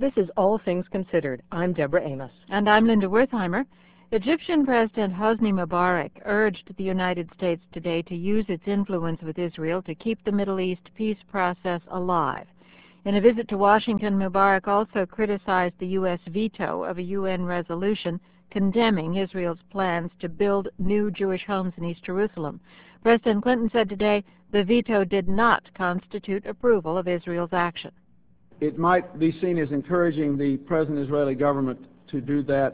This is All Things Considered. I'm Deborah Amos. And I'm Linda Wertheimer. Egyptian President Hosni Mubarak urged the United States today to use its influence with Israel to keep the Middle East peace process alive. In a visit to Washington, Mubarak also criticized the U.S. veto of a UN resolution condemning Israel's plans to build new Jewish homes in East Jerusalem. President Clinton said today the veto did not constitute approval of Israel's action. It might be seen as encouraging the present Israeli government to do that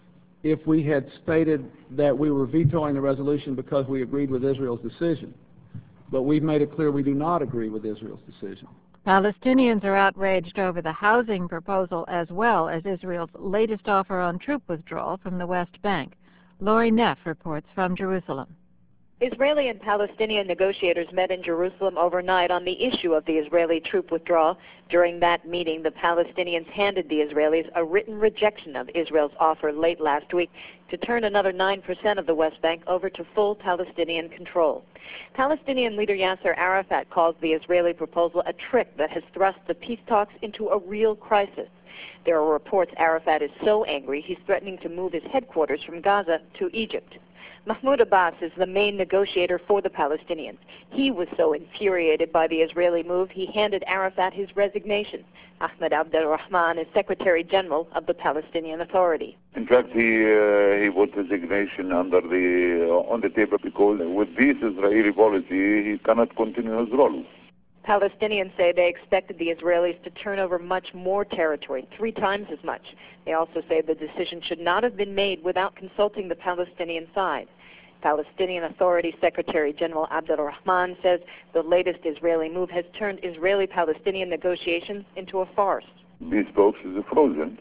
if we had stated that we were vetoing the resolution because we agreed with Israel's decision. But we've made it clear we do not agree with Israel's decision. Palestinians are outraged over the housing proposal as well as Israel's latest offer on troop withdrawal from the West Bank. Lori Neff reports from Jerusalem. Israeli and Palestinian negotiators met in Jerusalem overnight on the issue of the Israeli troop withdrawal. During that meeting, the Palestinians handed the Israelis a written rejection of Israel's offer late last week to turn another 9% of the West Bank over to full Palestinian control. Palestinian leader Yasser Arafat calls the Israeli proposal a trick that has thrust the peace talks into a real crisis. There are reports Arafat is so angry he's threatening to move his headquarters from Gaza to Egypt. Mahmoud Abbas is the main negotiator for the Palestinians. He was so infuriated by the Israeli move, he handed Arafat his resignation. Ahmed Abdel-Rahman is Secretary General of the Palestinian Authority. In fact, he put resignation on the table because with this Israeli policy, he cannot continue his role. Palestinians say they expected the Israelis to turn over much more territory, 3 times as much. They also say the decision should not have been made without consulting the Palestinian side. Palestinian Authority Secretary General Abdel Rahman says the latest Israeli move has turned Israeli-Palestinian negotiations into a farce. These talks is frozen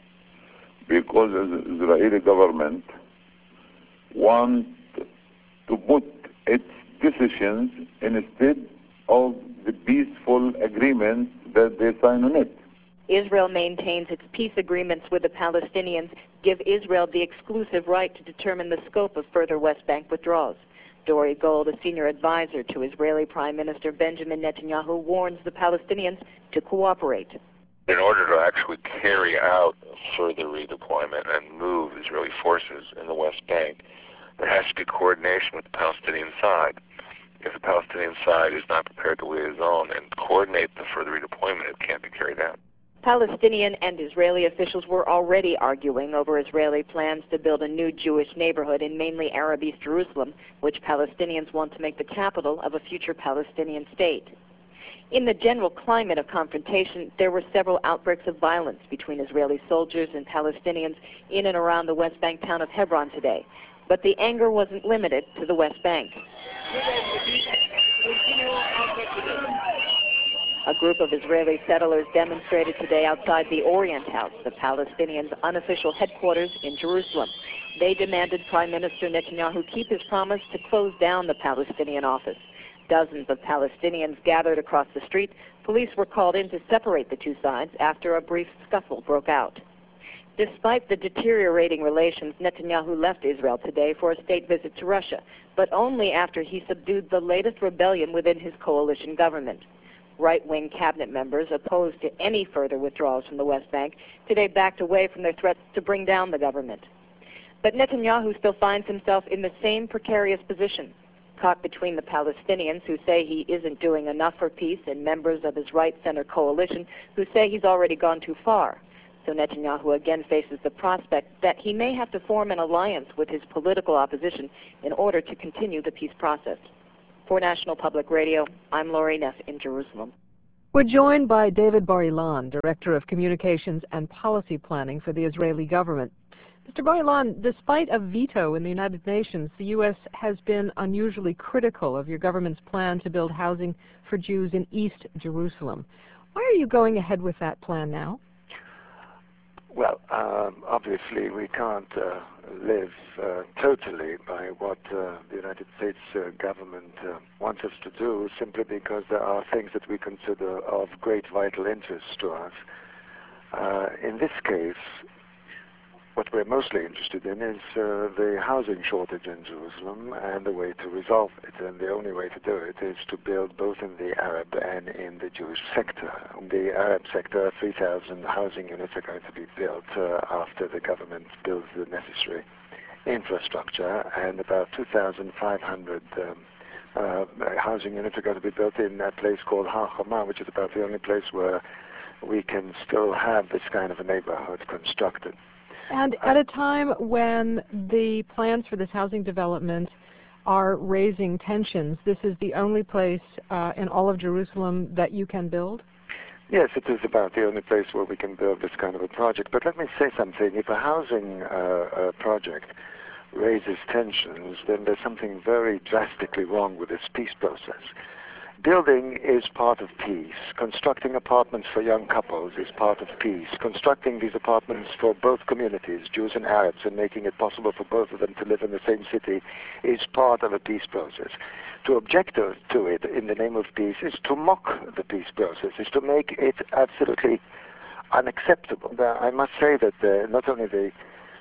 because the Israeli government wants to put its decisions instead of the peaceful agreements that they sign on it. Israel maintains its peace agreements with the Palestinians give Israel the exclusive right to determine the scope of further West Bank withdrawals. Dori Gold, a senior advisor to Israeli Prime Minister Benjamin Netanyahu, warns the Palestinians to cooperate. In order to actually carry out further redeployment and move Israeli forces in the West Bank, there has to be coordination with the Palestinian side. If the Palestinian side is not prepared to liaison and coordinate the further redeployment, it can't be carried out. Palestinian and Israeli officials were already arguing over Israeli plans to build a new Jewish neighborhood in mainly Arab East Jerusalem, which Palestinians want to make the capital of a future Palestinian state. In the general climate of confrontation, there were several outbreaks of violence between Israeli soldiers and Palestinians in and around the West Bank town of Hebron today. But the anger wasn't limited to the West Bank. A group of Israeli settlers demonstrated today outside the Orient House, the Palestinians' unofficial headquarters in Jerusalem. They demanded Prime Minister Netanyahu keep his promise to close down the Palestinian office. Dozens of Palestinians gathered across the street. Police were called in to separate the two sides after a brief scuffle broke out. Despite the deteriorating relations, Netanyahu left Israel today for a state visit to Russia, but only after he subdued the latest rebellion within his coalition government. Right-wing cabinet members opposed to any further withdrawals from the West Bank today backed away from their threats to bring down the government. But Netanyahu still finds himself in the same precarious position, caught between the Palestinians who say he isn't doing enough for peace and members of his right-center coalition who say he's already gone too far. So Netanyahu again faces the prospect that he may have to form an alliance with his political opposition in order to continue the peace process. For National Public Radio, I'm Lori Neff in Jerusalem. We're joined by David Bar-Ilan, Director of Communications and Policy Planning for the Israeli government. Mr. Bar-Ilan, despite a veto in the United Nations, the U.S. has been unusually critical of your government's plan to build housing for Jews in East Jerusalem. Why are you going ahead with that plan now? Well, obviously we can't live totally by what the United States government wants us to do, simply because there are things that we consider of great vital interest to us. In this case, what we're mostly interested in is the housing shortage in Jerusalem and the way to resolve it. And the only way to do it is to build both in the Arab and in the Jewish sector. In the Arab sector, 3,000 housing units are going to be built after the government builds the necessary infrastructure, and about 2,500 housing units are going to be built in a place called Har Homa, which is about the only place where we can still have this kind of a neighborhood constructed. And at a time when the plans for this housing development are raising tensions, this is the only place in all of Jerusalem that you can build? Yes, it is about the only place where we can build this kind of a project. But let me say something. If a housing project raises tensions, then there's something very drastically wrong with this peace process. Building is part of peace. Constructing apartments for young couples is part of peace. Constructing these apartments for both communities, Jews and Arabs, and making it possible for both of them to live in the same city is part of a peace process. To object to it in the name of peace is to mock the peace process, is to make it absolutely unacceptable. I must say that not only the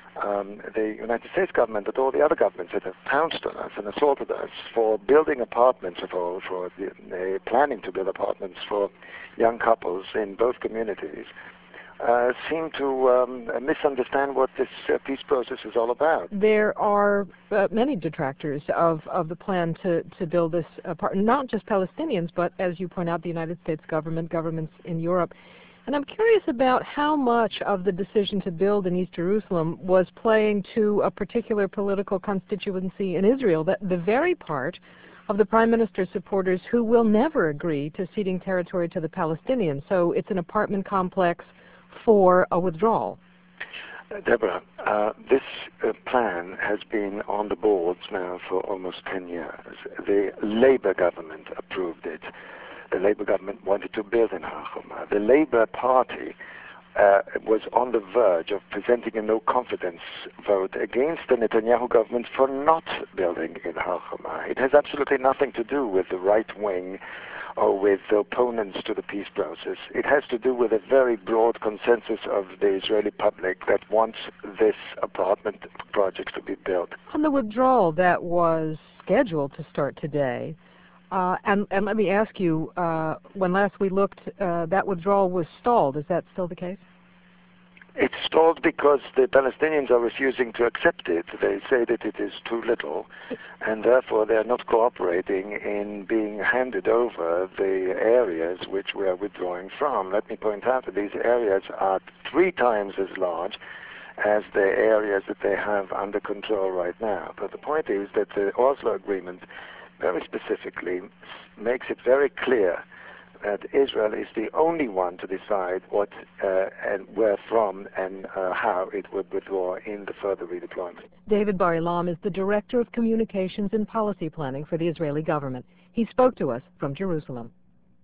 United States government, but all the other governments that have pounced on us and assaulted us for building apartments, for planning to build apartments for young couples in both communities, seem to misunderstand what this peace process is all about. There are many detractors of the plan to build this apartment, not just Palestinians, but as you point out, the United States government, governments in Europe. And I'm curious about how much of the decision to build in East Jerusalem was playing to a particular political constituency in Israel, that the very part of the Prime Minister's supporters who will never agree to ceding territory to the Palestinians. So it's an apartment complex for a withdrawal. Deborah, this plan has been on the boards now for almost 10 years. The Labour government approved it. The Labour government wanted to build in Har Homa. The Labour Party was on the verge of presenting a no-confidence vote against the Netanyahu government for not building in Har Homa. It has absolutely nothing to do with the right wing or with the opponents to the peace process. It has to do with a very broad consensus of the Israeli public that wants this apartment project to be built. On the withdrawal that was scheduled to start today, and let me ask you, when last we looked, that withdrawal was stalled. Is that still the case? It's stalled because the Palestinians are refusing to accept it. They say that it is too little, and therefore they are not cooperating in being handed over the areas which we are withdrawing from. Let me point out that these areas are 3 times as large as the areas that they have under control right now. But the point is that the Oslo Agreement very specifically makes it very clear that Israel is the only one to decide what and where from and how it would withdraw in the further redeployment. David Bar-Ilam is the Director of Communications and Policy Planning for the Israeli government. He spoke to us from Jerusalem.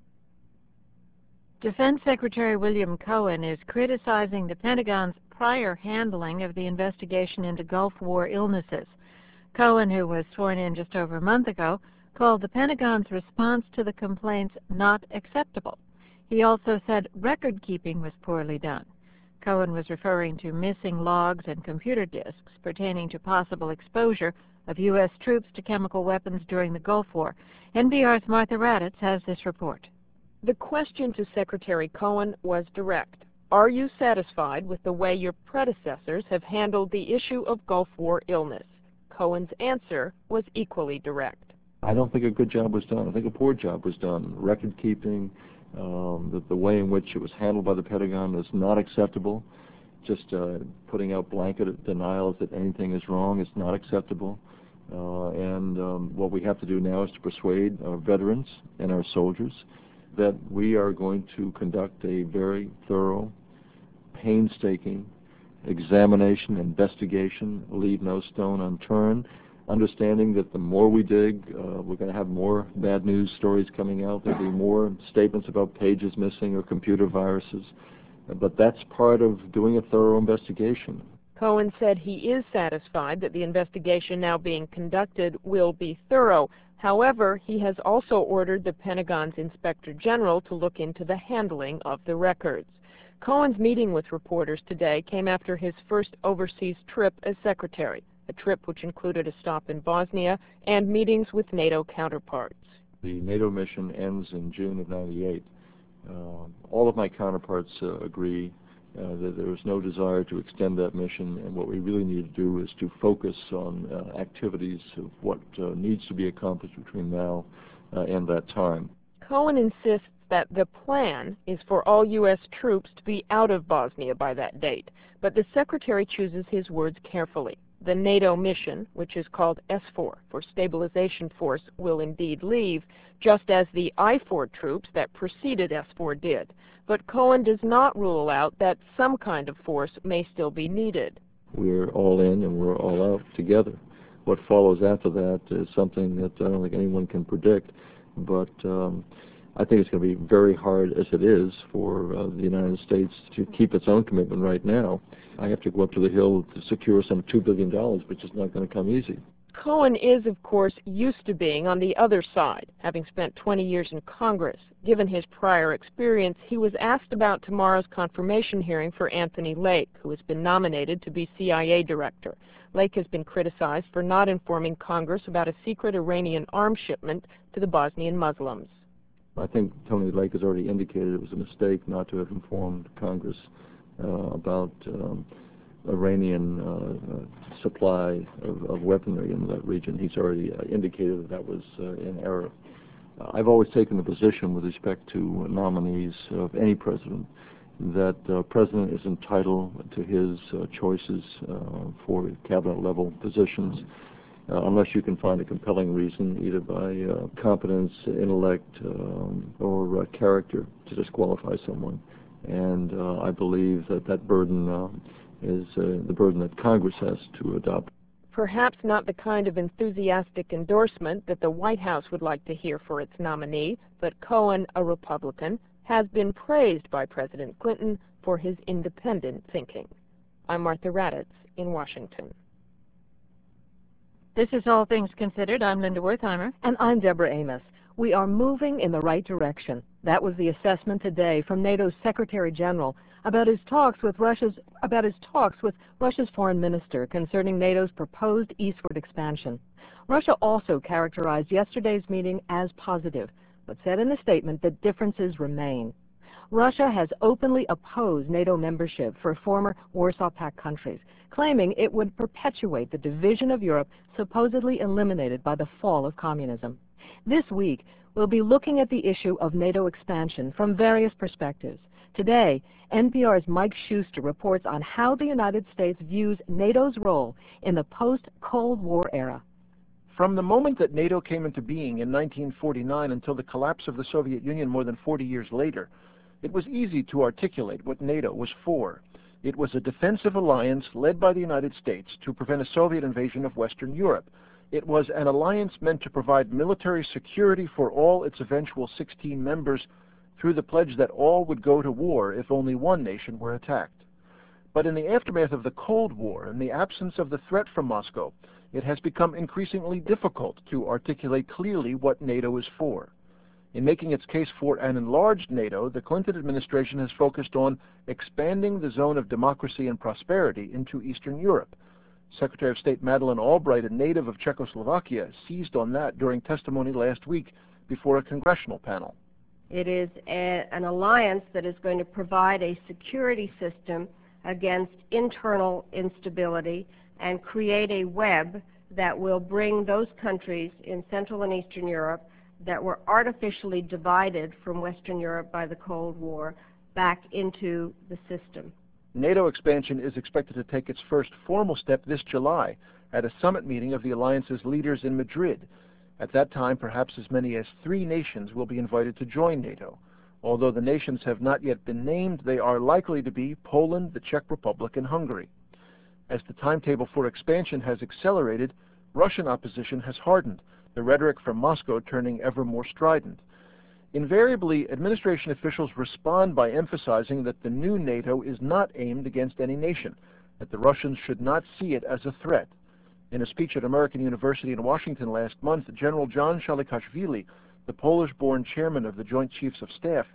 Defense Secretary William Cohen is criticizing the Pentagon's prior handling of the investigation into Gulf War illnesses. Cohen, who was sworn in just over a month ago, called the Pentagon's response to the complaints not acceptable. He also said record-keeping was poorly done. Cohen was referring to missing logs and computer disks pertaining to possible exposure of U.S. troops to chemical weapons during the Gulf War. NPR's Martha Raddatz has this report. The question to Secretary Cohen was direct. Are you satisfied with the way your predecessors have handled the issue of Gulf War illness? Cohen's answer was equally direct. I don't think a good job was done. I think a poor job was done. Record keeping, the way in which it was handled by the Pentagon is not acceptable. Just putting out blanket denials that anything is wrong is not acceptable. What we have to do now is to persuade our veterans and our soldiers that we are going to conduct a very thorough, painstaking examination, investigation, leave no stone unturned, understanding that the more we dig, we're going to have more bad news stories coming out. There'll be more statements about pages missing or computer viruses. But that's part of doing a thorough investigation. Cohen said he is satisfied that the investigation now being conducted will be thorough. However, he has also ordered the Pentagon's Inspector General to look into the handling of the records. Cohen's meeting with reporters today came after his first overseas trip as secretary, a trip which included a stop in Bosnia and meetings with NATO counterparts. The NATO mission ends in June of '98. All of my counterparts agree that there is no desire to extend that mission, and what we really need to do is to focus on activities of what needs to be accomplished between now and that time. Cohen insists that the plan is for all U.S. troops to be out of Bosnia by that date, but the Secretary chooses his words carefully. The NATO mission, which is called SFOR, for Stabilization Force, will indeed leave, just as the IFOR troops that preceded SFOR did. But Cohen does not rule out that some kind of force may still be needed. We're all in and we're all out together. What follows after that is something that I don't think anyone can predict, but I think it's going to be very hard, as it is, for the United States to keep its own commitment right now. I have to go up to the Hill to secure some $2 billion, which is not going to come easy. Cohen is, of course, used to being on the other side, having spent 20 years in Congress. Given his prior experience, he was asked about tomorrow's confirmation hearing for Anthony Lake, who has been nominated to be CIA director. Lake has been criticized for not informing Congress about a secret Iranian arms shipment to the Bosnian Muslims. I think Tony Lake has already indicated it was a mistake not to have informed Congress about Iranian supply of weaponry in that region. He's already indicated that that was in error. I've always taken the position with respect to nominees of any president that the president is entitled to his choices for cabinet level positions unless you can find a compelling reason, either by competence, intellect, or character, to disqualify someone. And I believe that that burden is the burden that Congress has to adopt. Perhaps not the kind of enthusiastic endorsement that the White House would like to hear for its nominee, but Cohen, a Republican, has been praised by President Clinton for his independent thinking. I'm Martha Raddatz in Washington. This is All Things Considered. I'm Linda Wertheimer. And I'm Deborah Amos. We are moving in the right direction. That was the assessment today from NATO's Secretary General about his talks with Russia's foreign minister concerning NATO's proposed eastward expansion. Russia also characterized yesterday's meeting as positive, but said in a statement that differences remain. Russia has openly opposed NATO membership for former Warsaw Pact countries, claiming it would perpetuate the division of Europe supposedly eliminated by the fall of communism. This week, we'll be looking at the issue of NATO expansion from various perspectives. Today, NPR's Mike Schuster reports on how the United States views NATO's role in the post-Cold War era. From the moment that NATO came into being in 1949 until the collapse of the Soviet Union more than 40 years later, it was easy to articulate what NATO was for. It was a defensive alliance led by the United States to prevent a Soviet invasion of Western Europe. It was an alliance meant to provide military security for all its eventual 16 members through the pledge that all would go to war if only one nation were attacked. But in the aftermath of the Cold War and the absence of the threat from Moscow, it has become increasingly difficult to articulate clearly what NATO is for. In making its case for an enlarged NATO, the Clinton administration has focused on expanding the zone of democracy and prosperity into Eastern Europe. Secretary of State Madeleine Albright, a native of Czechoslovakia, seized on that during testimony last week before a congressional panel. It is an alliance that is going to provide a security system against internal instability and create a web that will bring those countries in Central and Eastern Europe that were artificially divided from Western Europe by the Cold War back into the system. NATO expansion is expected to take its first formal step this July at a summit meeting of the alliance's leaders in Madrid. At that time, perhaps as many as 3 nations will be invited to join NATO. Although the nations have not yet been named, they are likely to be Poland, the Czech Republic, and Hungary. As the timetable for expansion has accelerated, Russian opposition has hardened, the rhetoric from Moscow turning ever more strident. Invariably, administration officials respond by emphasizing that the new NATO is not aimed against any nation, that the Russians should not see it as a threat. In a speech at American University in Washington last month, General John Shalikashvili, the Polish-born chairman of the Joint Chiefs of Staff,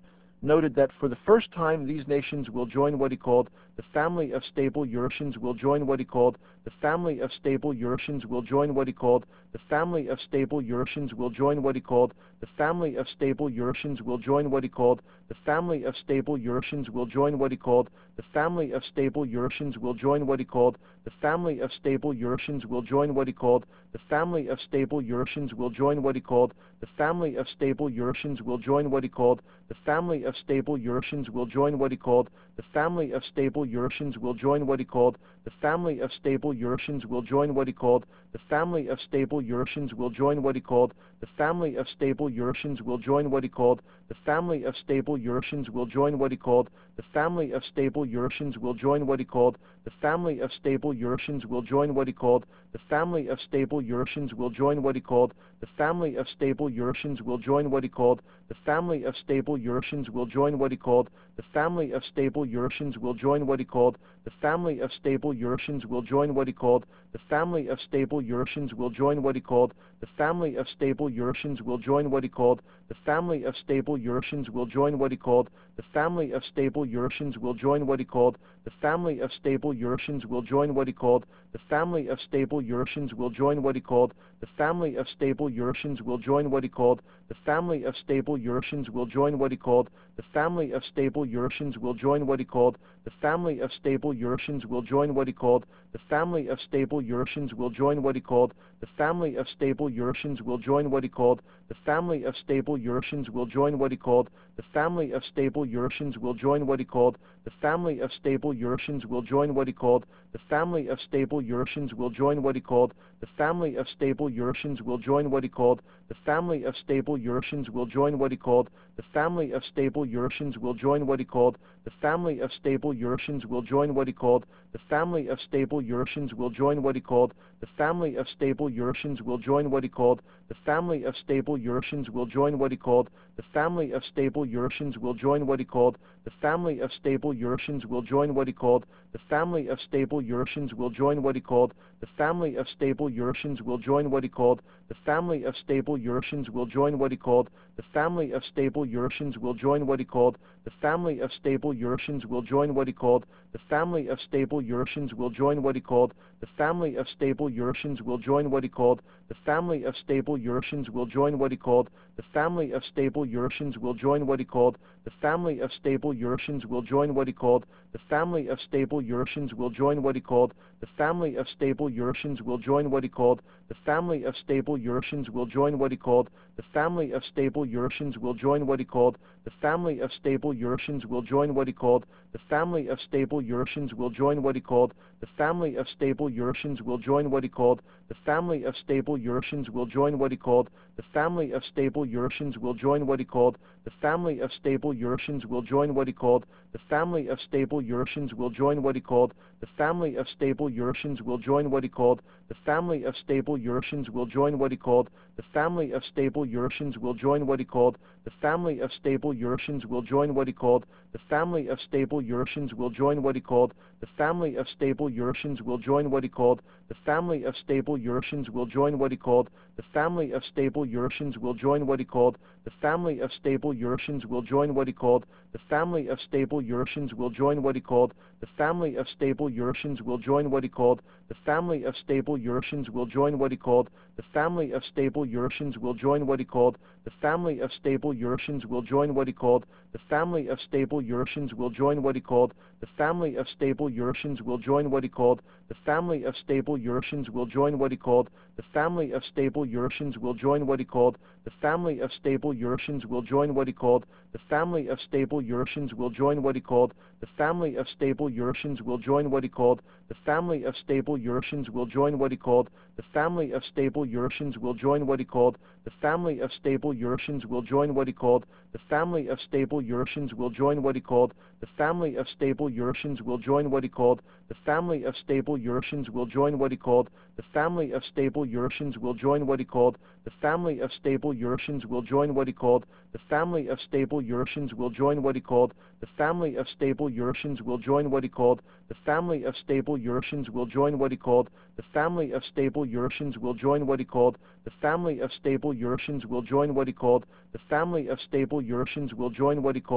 noted that for the first time these nations will join what he called the family of stable Eurasians will join what he called the family of stable Eurasians will join what he called the family of stable Eurasians will join what he called the family of stable Eurasians will join what he called the family of stable Eurasians will join what he called the family of stable Eurasians will join what he called the family of stable Eurasians will join what he called the family of stable Eurasians will join what he called the family of stable Eurasians will join what he called the family of stable Eurasians will join what he called the family of stable Eurasians will join what he called the family of stable Eurasians will join what he called the family of stable Eurasians will join what he called the family of stable Eurasians will join what he called the family of stable Eurasians will join what he called the family of stable Eurasians will join what he called the family of stable Eurasians will join what he called the family of stable Eurasians will join what he called the family of stable Eurasians will join what he called the family of stable Eurasians will join what he called the family of stable Eurasians will join what he called the family of stable Eurasians will join what he called the family of stable Eurasians will join what he called the family of stable Eurasians will join what he called the family of stable Eurasians will join what he called the family of stable Eurasians will join what he called the family of stable Eurasians will join what he called the family of stable Eurasians will join what he called the family of stable Eurasians will join what he called the family of stable Eurasians will join what he called the family of stable Eurasians will join what he called the family of stable Eurasians will join what he called the family of stable Eurasians will join what he called the family of stable Eurasians will join what he called the family of stable Eurasians will join what he called the family of stable Eurasians will join what he called the family of stable Eurasians will join what he called the family of stable Eurasians will join what he called the family of stable Eurasians will join what he called the family of stable Eurasians will join what he called the family of stable Eurasians will join what he called the family of stable Eurasians will join what he called the family of stable Eurasians will join what he called the family of stable Eurasians will join what he called the family of stable Eurasians will join what he called the family of stable Eurasians will join what he called the family of stable Eurasians will join what he called the family of stable Eurasians will join what he called the family of stable Eurasians will join what he called the family of stable Eurasians will join what he called the family of stable Eurasians will join what he called the family of stable Eurasians will join what he called the family of stable Eurasians will join what he called the family of stable Eurasians will join what he called the family of stable Eurasians will join what he called the family of stable Eurasians will join what he called the family of stable Eurasians will join what he called the family of stable Eurasians will join what he called the family of stable Eurasians will join what he called the family of stable Eurasians will join what he called the family of stable Eurasians will join what he called the family of stable Eurasians will join what he called the family of stable Eurasians will join what he called the family of stable Eurasians will join what he called the family of stable Eurasians will join what he called the family of stable Eurasians will join what he called the family of stable Eurasians will join what he called the family of stable Eurasians will join what he called the family of stable Eurasians will join what he called the family of stable Eurasians will join what he called the family of stable Eurasians will join what he called the family of stable Eurasians will join what he called the family of stable Eurasians will join what he called the family of stable Eurasians will join what he called the family of stable Eurasians will join what he called the family of stable Eurasians will join what he called the family of stable Eurasians will join what he called the family of stable Eurasians will join what he called the family of stable Eurasians will join what he called the family of stable Eurasians will join what he called the family of stable Eurasians will join what he called the family of stable Eurasians will join what he called the family of stable Eurasians will join what he called the family of stable Eurasians will join what he called the family of stable Eurasians will join what he called the family of stable Eurasians will join what he called the family of stable Eurasians will join what he called the family of stable Eurasians will join what he called the family of stable Eurasians will join what he called the family of stable Eurasians will join what he called the family of stable Eurasians will join what he called the family of stable Eurasians will join what he called the family of stable Eurasians will join what he called the family of stable Eurasians will join what he called the family of stable Eurasians will join what he called the family of stable Eurasians will join what he called the family of stable Eurasians will join what he called the family of stable Eurasians will join what he called the family of stable Eurasians will join what he called the family of stable Eurasians will join what he called the family of stable Eurasians will join what he called the family of stable Eurasians will join what he called the family of stable Eurasians will join what he called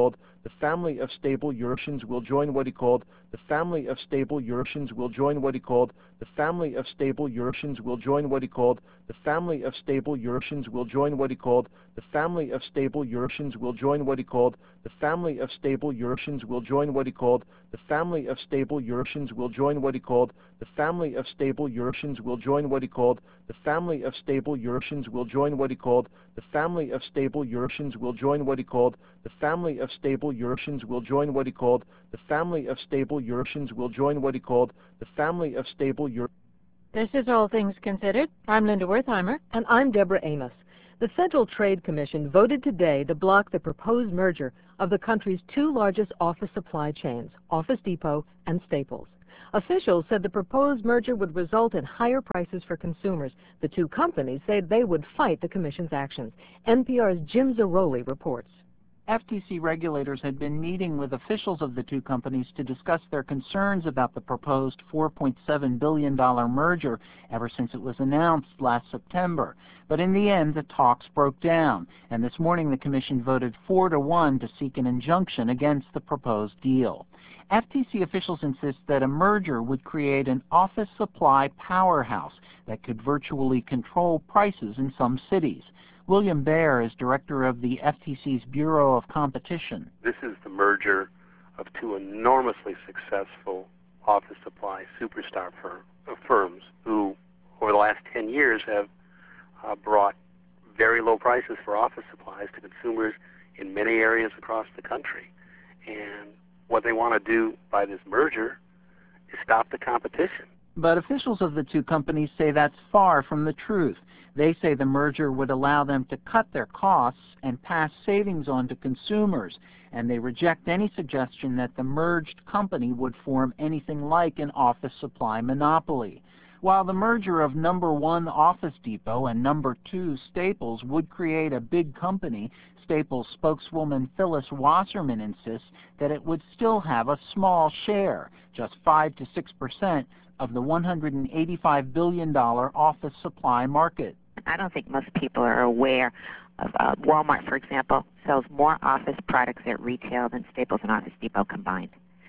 the family of stable Eurasians will join what he called the family of stable Eurasians will join what he called the family of stable Eurasians will join what he called the family of stable Eurasians will join what he called the family of stable Eurasians will join what he called the family of stable Eurasians will join what he called the family of stable Eurasians will join what he called the family of stable Eurasians will join what he called the family of stable Eurasians will join what he called the family of stable Eurasians will join what he called the family of stable Eurasians will join what he called the family of stable Eurasians will join what he called the family of stable Eurasians. This is All Things Considered. I'm Linda Wertheimer. And I'm Deborah Amos. The Federal Trade Commission voted today to block the proposed merger of the country's two largest office supply chains, Office Depot and Staples. Officials said the proposed merger would result in higher prices for consumers. The two companies said they would fight the Commission's actions. NPR's Jim Zarroli reports. FTC regulators had been meeting with officials of the two companies to discuss their concerns about the proposed $4.7 billion merger ever since it was announced last September. But in the end, the talks broke down, and this morning the Commission voted 4-1 to seek an injunction against the proposed deal. FTC officials insist that a merger would create an office supply powerhouse that could virtually control prices in some cities. William Baer is director of the FTC's Bureau of Competition. This is the merger of two enormously successful office supply superstar firms who, over the last 10 years, have brought very low prices for office supplies to consumers in many areas across the country. And what they want to do by this merger is stop the competition. But officials of the two companies say that's far from the truth. They say the merger would allow them to cut their costs and pass savings on to consumers, and they reject any suggestion that the merged company would form anything like an office supply monopoly. While the merger of number 1 Office Depot and number 2 Staples would create a big company, Staples spokeswoman Phyllis Wasserman insists that it would still have a small share, just 5 to 6% of the $185 billion office supply market. I don't think most people are aware of Walmart, for example, sells more office products at retail than Staples and Office Depot combined.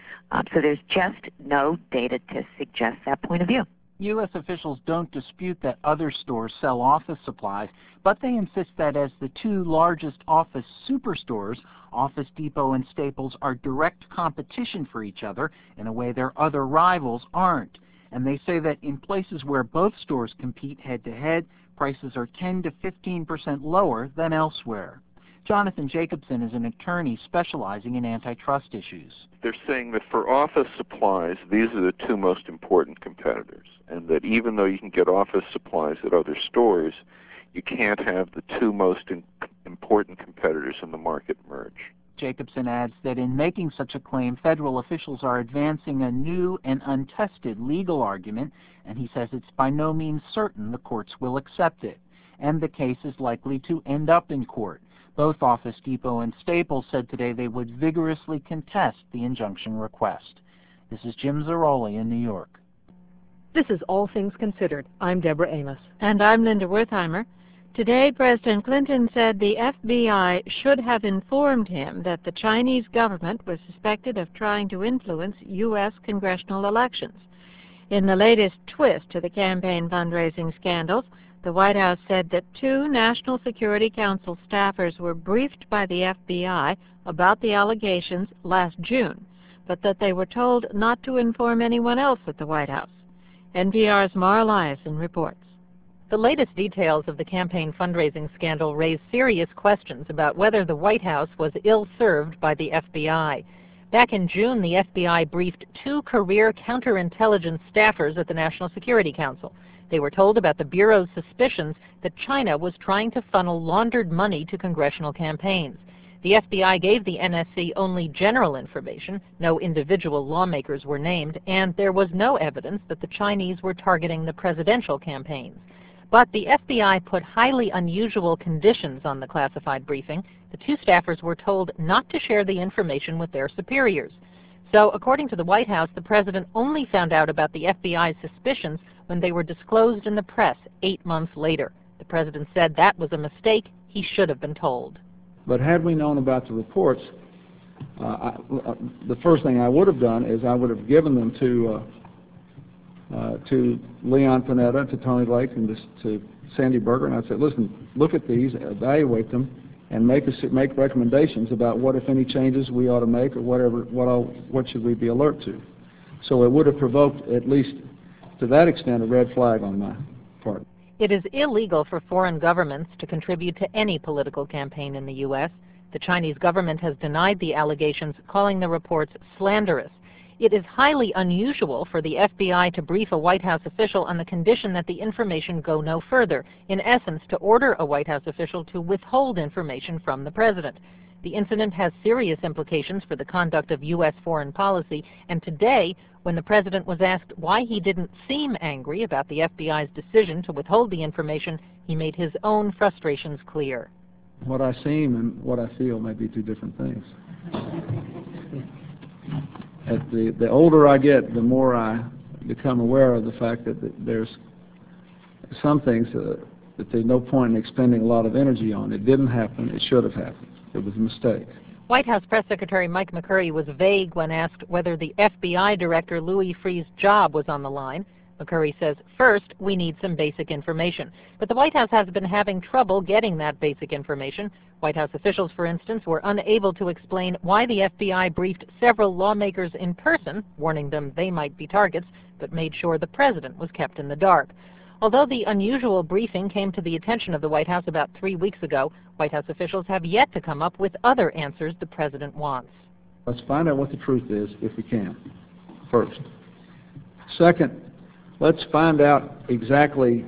So there's just no data to suggest that point of view. U.S. officials don't dispute that other stores sell office supplies, but they insist that as the two largest office superstores, Office Depot and Staples are direct competition for each other in a way their other rivals aren't. And they say that in places where both stores compete head-to-head, prices are 10 to 15% lower than elsewhere. Jonathan Jacobson is an attorney specializing in antitrust issues. They're saying that for office supplies, these are the two most important competitors, and that even though you can get office supplies at other stores, you can't have the two most important competitors in the market merge. Jacobson adds that in making such a claim, federal officials are advancing a new and untested legal argument, and he says it's by no means certain the courts will accept it, and the case is likely to end up in court. Both Office Depot and Staples said today they would vigorously contest the injunction request. This is Jim Zarroli in New York. This is All Things Considered. I'm Deborah Amos. And I'm Linda Wertheimer. Today, President Clinton said the FBI should have informed him that the Chinese government was suspected of trying to influence U.S. congressional elections. In the latest twist to the campaign fundraising scandals, the White House said that 2 National Security Council staffers were briefed by the FBI about the allegations last June, but that they were told not to inform anyone else at the White House. NPR's Mara Liasson reports. The latest details of the campaign fundraising scandal raise serious questions about whether the White House was ill-served by the FBI. Back in June, the FBI briefed 2 career counterintelligence staffers at the National Security Council. They were told about the Bureau's suspicions that China was trying to funnel laundered money to congressional campaigns. The FBI gave the NSC only general information, no individual lawmakers were named, and there was no evidence that the Chinese were targeting the presidential campaigns. But the FBI put highly unusual conditions on the classified briefing. The 2 staffers were told not to share the information with their superiors. So, according to the White House, the president only found out about the FBI's suspicions when they were disclosed in the press 8 months later. The president said that was a mistake. He should have been told. But had we known about the reports, the first thing I would have done is I would have given them to Leon Panetta, to Tony Lake, and to Sandy Berger, and I'd say, listen, look at these, evaluate them, and make recommendations about what, if any, changes we ought to make, or what should we be alert to. So it would have provoked, at least to that extent, a red flag on my part. It is illegal for foreign governments to contribute to any political campaign in the U.S. The Chinese government has denied the allegations, calling the reports slanderous. It is highly unusual for the FBI to brief a White House official on the condition that the information go no further, in essence to order a White House official to withhold information from the president. The incident has serious implications for the conduct of U.S. foreign policy, and today, when the president was asked why he didn't seem angry about the FBI's decision to withhold the information, he made his own frustrations clear. What I seem and what I feel may be two different things. The older I get, the more I become aware of the fact that there's some things that there's no point in expending a lot of energy on. It didn't happen. It should have happened. It was a mistake. White House Press Secretary Mike McCurry was vague when asked whether the FBI Director Louis Freeh's job was on the line. McCurry says, first, we need some basic information. But the White House has been having trouble getting that basic information. White House officials, for instance, were unable to explain why the FBI briefed several lawmakers in person, warning them they might be targets, but made sure the president was kept in the dark. Although the unusual briefing came to the attention of the White House about 3 weeks ago, White House officials have yet to come up with other answers the president wants. Let's find out what the truth is, if we can, first. Second, let's find out exactly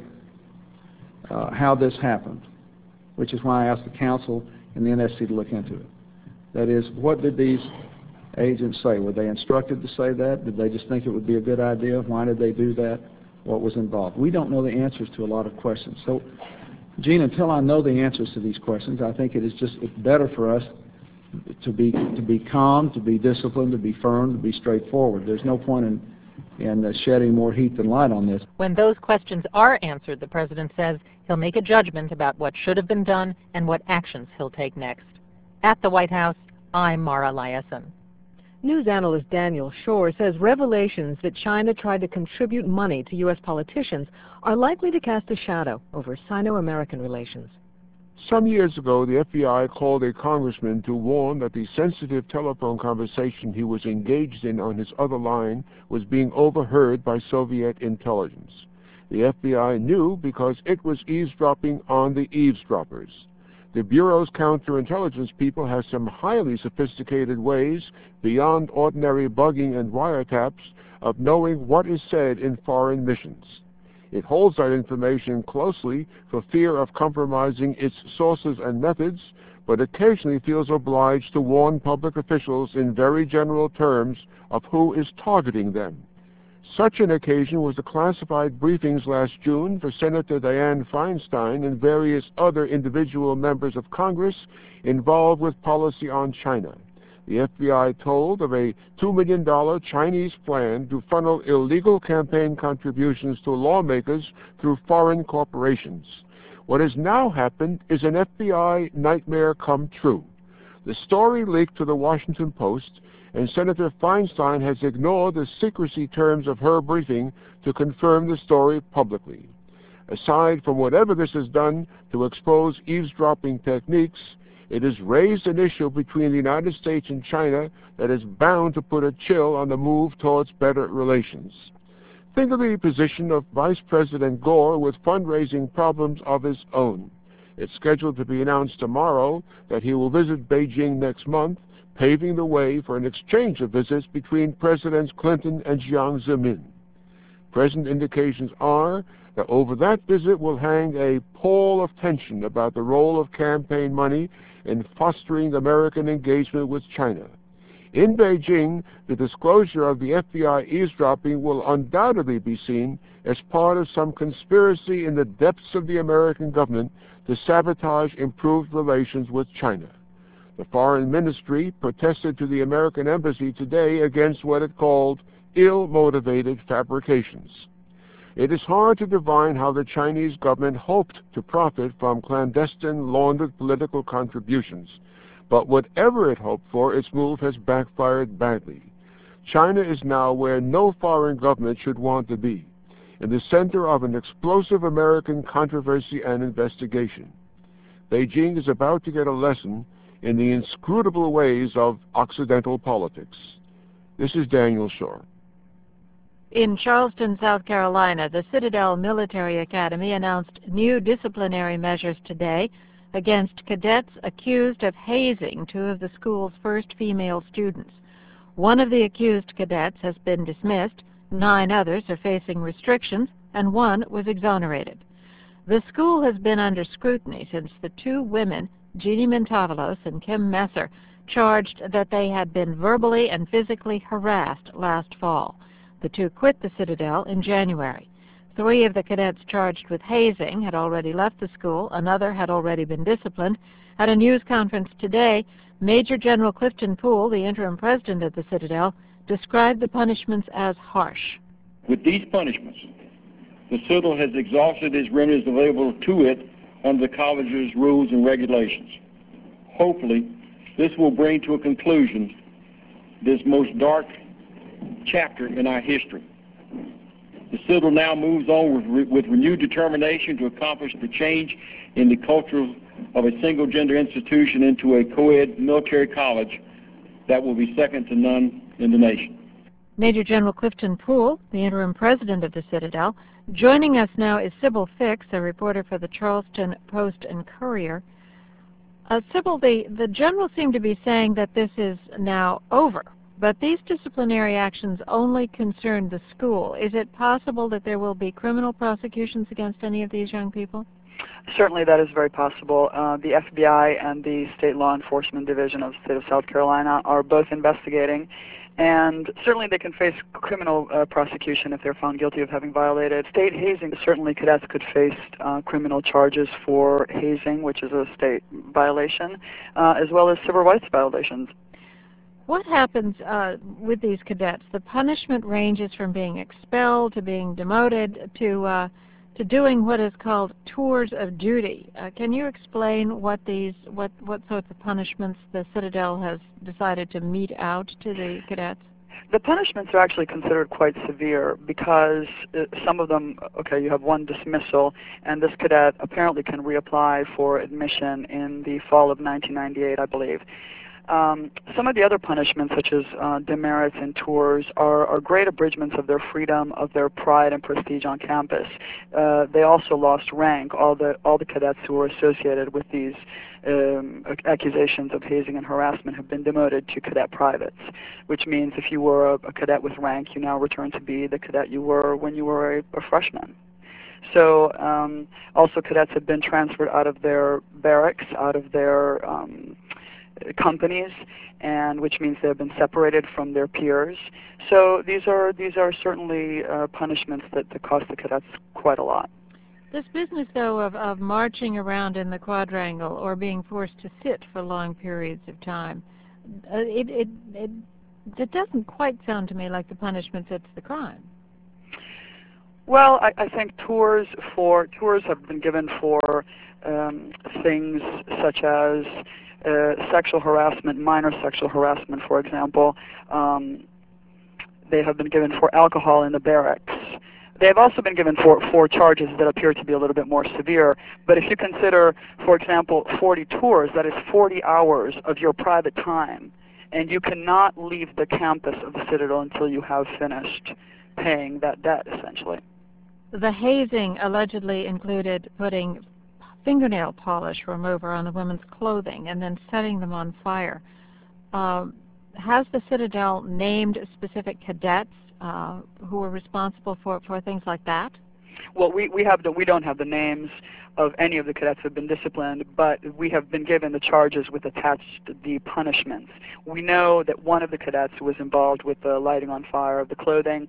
how this happened, which is why I asked the council and the NSC to look into it. That is, what did these agents say? Were they instructed to say that? Did they just think it would be a good idea? Why did they do that? What was involved? We don't know the answers to a lot of questions. So, Gene, until I know the answers to these questions, I think it's better for us to be calm, to be disciplined, to be firm, to be straightforward. There's no point in shedding more heat than light on this. When those questions are answered, the president says he'll make a judgment about what should have been done and what actions he'll take next. At the White House, I'm Mara Liasson. News analyst Daniel Shore says revelations that China tried to contribute money to U.S. politicians are likely to cast a shadow over Sino-American relations. Some years ago, the FBI called a congressman to warn that the sensitive telephone conversation he was engaged in on his other line was being overheard by Soviet intelligence. The FBI knew because it was eavesdropping on the eavesdroppers. The Bureau's counterintelligence people have some highly sophisticated ways, beyond ordinary bugging and wiretaps, of knowing what is said in foreign missions. It holds that information closely for fear of compromising its sources and methods, but occasionally feels obliged to warn public officials in very general terms of who is targeting them. Such an occasion was the classified briefings last June for Senator Dianne Feinstein and various other individual members of Congress involved with policy on China. The FBI told of a $2 million Chinese plan to funnel illegal campaign contributions to lawmakers through foreign corporations. What has now happened is an FBI nightmare come true. The story leaked to the Washington Post, and Senator Feinstein has ignored the secrecy terms of her briefing to confirm the story publicly. Aside from whatever this has done to expose eavesdropping techniques, it has raised an issue between the United States and China that is bound to put a chill on the move towards better relations. Think of the position of Vice President Gore with fundraising problems of his own. It's scheduled to be announced tomorrow that he will visit Beijing next month, paving the way for an exchange of visits between Presidents Clinton and Jiang Zemin. Present indications are that over that visit will hang a pall of tension about the role of campaign money in fostering American engagement with China. In Beijing, the disclosure of the FBI eavesdropping will undoubtedly be seen as part of some conspiracy in the depths of the American government to sabotage improved relations with China. The Foreign Ministry protested to the American Embassy today against what it called ill-motivated fabrications. It is hard to divine how the Chinese government hoped to profit from clandestine laundered political contributions, But whatever it hoped for, its move has backfired badly. China is now where no foreign government should want to be, in the center of an explosive American controversy and investigation. Beijing is about to get a lesson in the inscrutable ways of Occidental politics. This is Daniel Shore. In Charleston, South Carolina, the Citadel Military Academy announced new disciplinary measures today against cadets accused of hazing two of the school's first female students. One of the accused cadets has been dismissed, 9 others are facing restrictions, and 1 was exonerated. The school has been under scrutiny since the 2 women, Jeannie Mentavalos and Kim Messer, charged that they had been verbally and physically harassed last fall. The 2 quit the Citadel in January. 3 of the cadets charged with hazing had already left the school. Another had already been disciplined. At a news conference today, Major General Clifton Poole, the interim president of the Citadel, described the punishments as harsh. With these punishments, the Citadel has exhausted its remedies available to it under the college's rules and regulations. Hopefully, this will bring to a conclusion this most dark chapter in our history. The Citadel now moves on with renewed determination to accomplish the change in the culture of a single-gender institution into a co-ed military college that will be second to none in the nation. Major General Clifton Poole, the interim president of the Citadel. Joining us now is Sybil Fix, a reporter for the Charleston Post and Courier. Sybil, the generals seem to be saying that this is now over, but these disciplinary actions only concern the school. Is it possible that there will be criminal prosecutions against any of these young people? Certainly that is very possible. The FBI and the State Law Enforcement Division of the state of South Carolina are both investigating, and certainly they can face criminal prosecution if they're found guilty of having violated state hazing. Certainly cadets could face criminal charges for hazing, which is a state violation, as well as civil rights violations. What happens with these cadets? The punishment ranges from being expelled to being demoted to doing what is called tours of duty. Can you explain what sorts of punishments the Citadel has decided to mete out to the cadets? The punishments are actually considered quite severe because some of them, okay, you have 1 dismissal, and this cadet apparently can reapply for admission in the fall of 1998, I believe. Some of the other punishments, such as demerits and tours, are great abridgments of their freedom, of their pride and prestige on campus. They also lost rank. All the cadets who were associated with these accusations of hazing and harassment have been demoted to cadet privates, which means if you were a cadet with rank, you now return to be the cadet you were when you were a freshman. So also cadets have been transferred out of their barracks, out of their companies, and which means they have been separated from their peers. So these are certainly punishments that cost the cadets quite a lot. This business, though, of marching around in the quadrangle or being forced to sit for long periods of time, it doesn't quite sound to me like the punishment fits the crime. Well, I think tours have been given for things such as sexual harassment, minor sexual harassment, for example. They have been given for alcohol in the barracks. They have also been given for charges that appear to be a little bit more severe. But if you consider, for example, 40 tours, that is 40 hours of your private time, and you cannot leave the campus of the Citadel until you have finished paying that debt, essentially. The hazing allegedly included putting fingernail polish remover on the women's clothing and then setting them on fire. Has the Citadel named specific cadets who were responsible for things like that? Well, we don't have the names of any of the cadets who have been disciplined, but we have been given the charges with attached the punishments. We know that one of the cadets who was involved with the lighting on fire of the clothing,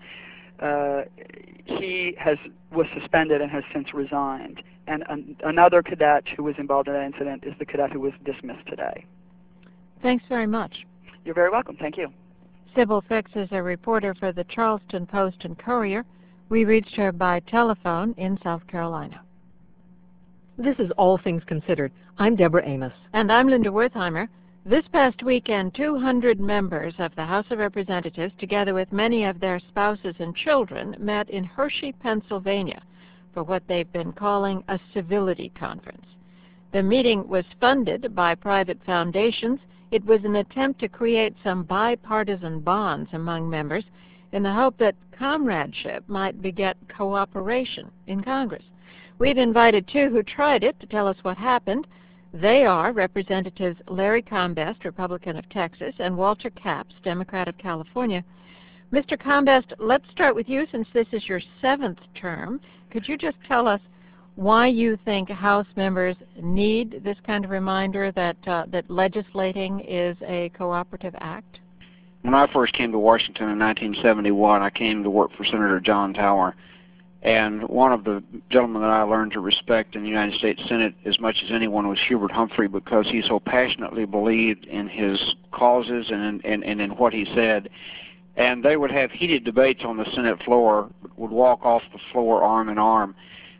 he was suspended and has since resigned. And another cadet who was involved in that incident is the cadet who was dismissed today. Thanks very much. You're very welcome. Thank you. Sybil Fix is a reporter for the Charleston Post and Courier. We reached her by telephone in South Carolina. This is All Things Considered. I'm Deborah Amos. And I'm Linda Wertheimer. This past weekend, 200 members of the House of Representatives, together with many of their spouses and children, met in Hershey, Pennsylvania, for what they've been calling a civility conference. The meeting was funded by private foundations. It was an attempt to create some bipartisan bonds among members in the hope that comradeship might beget cooperation in Congress. We've invited two who tried it to tell us what happened. They are Representatives Larry Combest, Republican of Texas, and Walter Capps, Democrat of California. Mr. Combest, let's start with you since this is your 7th term. Could you just tell us why you think House members need this kind of reminder that legislating is a cooperative act? When I first came to Washington in 1971, I came to work for Senator John Tower. And one of the gentlemen that I learned to respect in the United States Senate as much as anyone was Hubert Humphrey, because he so passionately believed in his causes and in what he said. And they would have heated debates on the Senate floor, would walk off the floor arm in arm,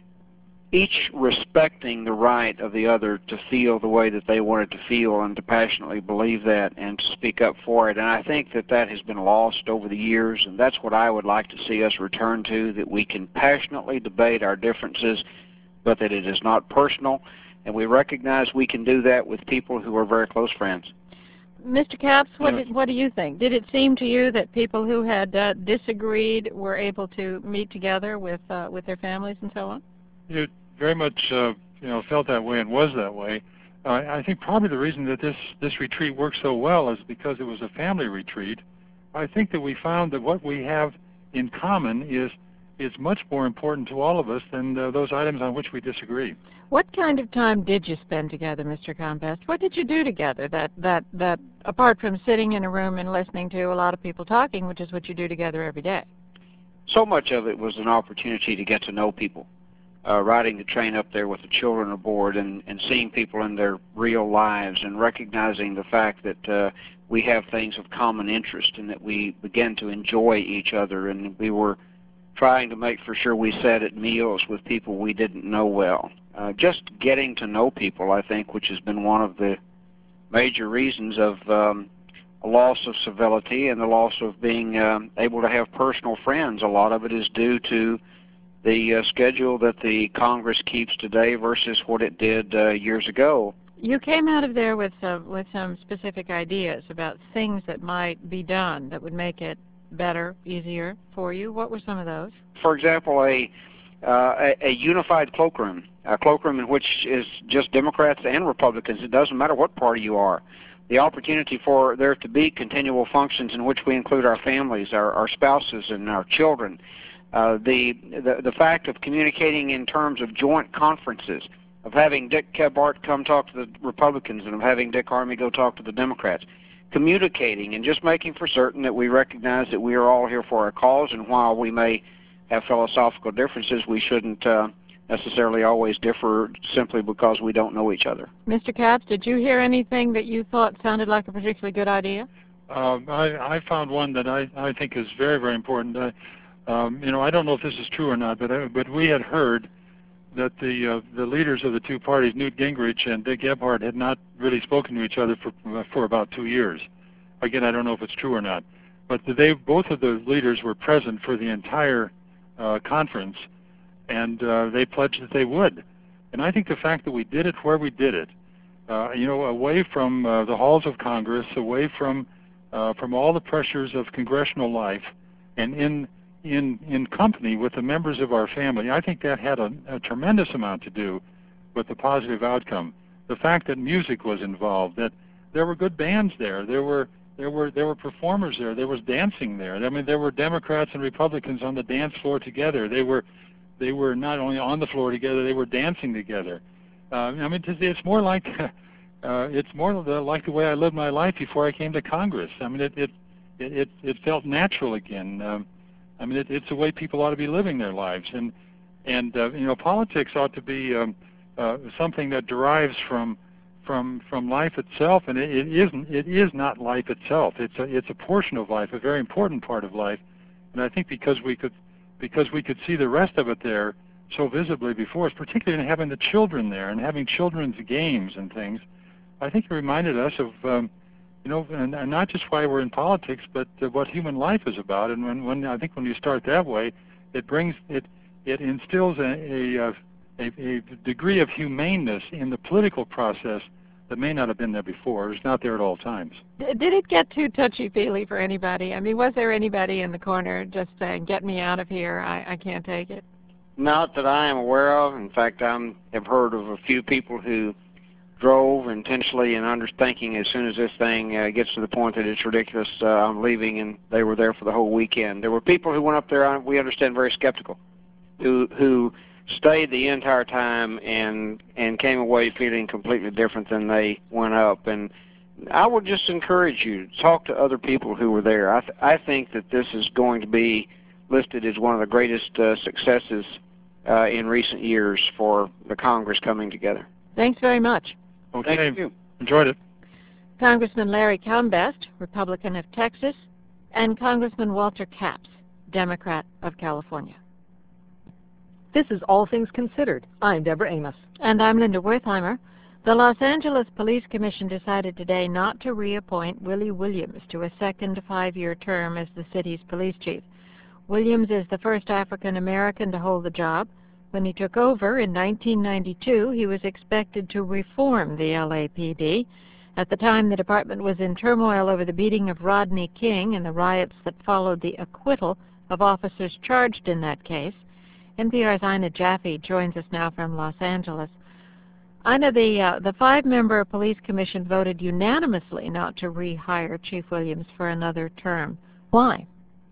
each respecting the right of the other to feel the way that they wanted to feel and to passionately believe that and to speak up for it. And I think that that has been lost over the years, and that's what I would like to see us return to, that we can passionately debate our differences, but that it is not personal, and we recognize we can do that with people who are very close friends. Mr. Capps, what do you think? Did it seem to you that people who had disagreed were able to meet together with their families and so on? It very much felt that way and was that way. I think probably the reason that this retreat worked so well is because it was a family retreat. I think that we found that what we have in common is much more important to all of us than those items on which we disagree. What kind of time did you spend together, Mr. Combest? What did you do together that apart from sitting in a room and listening to a lot of people talking, which is what you do together every day? So much of it was an opportunity to get to know people. Riding the train up there with the children aboard and seeing people in their real lives and recognizing the fact that we have things of common interest and that we begin to enjoy each other, and we were trying to make for sure we sat at meals with people we didn't know well. Just getting to know people, I think, which has been one of the major reasons of a loss of civility and the loss of being able to have personal friends. A lot of it is due to the schedule that the Congress keeps today versus what it did years ago. You came out of there with some specific ideas about things that might be done that would make it better, easier for you. What were some of those? For example, a unified cloakroom, a cloakroom in which is just Democrats and Republicans. It doesn't matter what party you are. The opportunity for there to be continual functions in which we include our families, our spouses, and our children. The fact of communicating in terms of joint conferences, of having Dick Kephart come talk to the Republicans and of having Dick Armey go talk to the Democrats. Communicating and just making for certain that we recognize that we are all here for a cause, and while we may have philosophical differences, we shouldn't necessarily always differ simply because we don't know each other. Mr. Capps, did you hear anything that you thought sounded like a particularly good idea? I found one that I think is very, very important. I don't know if this is true or not, but we had heard that the leaders of the two parties, Newt Gingrich and Dick Kephart, had not really spoken to each other for about 2 years. Again, I don't know if it's true or not, but both of the leaders were present for the entire conference, and they pledged that they would. And I think the fact that we did it where we did it, away from the halls of Congress, away from all the pressures of congressional life, and in company with the members of our family, I think that had a tremendous amount to do with the positive outcome. The fact that music was involved, that there were good bands there, there were performers there, there was dancing there. I mean, there were Democrats and Republicans on the dance floor together. They were not only on the floor together, they were dancing together. It's more like like the way I lived my life before I came to Congress. I mean, it felt natural again. It's the way people ought to be living their lives, and politics ought to be something that derives from life itself, and it is not life itself. It's a portion of life, a very important part of life, and I think because we could see the rest of it there so visibly before us, particularly in having the children there and having children's games and things, I think it reminded us you know, and not just why we're in politics, but what human life is about. And when I think when you start that way, it brings it instills a degree of humaneness in the political process that may not have been there before. It's not there at all times. Did it get too touchy-feely for anybody? I mean, was there anybody in the corner just saying, "Get me out of here, I can't take it"? Not that I am aware of. In fact, I have heard of a few people who drove intentionally and thinking as soon as this thing gets to the point that it's ridiculous, I'm leaving, and they were there for the whole weekend. There were people who went up there, we understand, very skeptical, who stayed the entire time and came away feeling completely different than they went up. And I would just encourage you to talk to other people who were there. I think that this is going to be listed as one of the greatest successes in recent years for the Congress coming together. Thanks very much. Okay. Thank you. Enjoyed it. Congressman Larry Coumbest, Republican of Texas, and Congressman Walter Capps, Democrat of California. This is All Things Considered. I'm Deborah Amos. And I'm Linda Wertheimer. The Los Angeles Police Commission decided today not to reappoint Willie Williams to a second 5-year term as the city's police chief. Williams is the first African-American to hold the job. When he took over in 1992, he was expected to reform the LAPD. At the time, the department was in turmoil over the beating of Rodney King and the riots that followed the acquittal of officers charged in that case. NPR's Ina Jaffe joins us now from Los Angeles. Ina, the 5-member police commission voted unanimously not to rehire Chief Williams for another term. Why?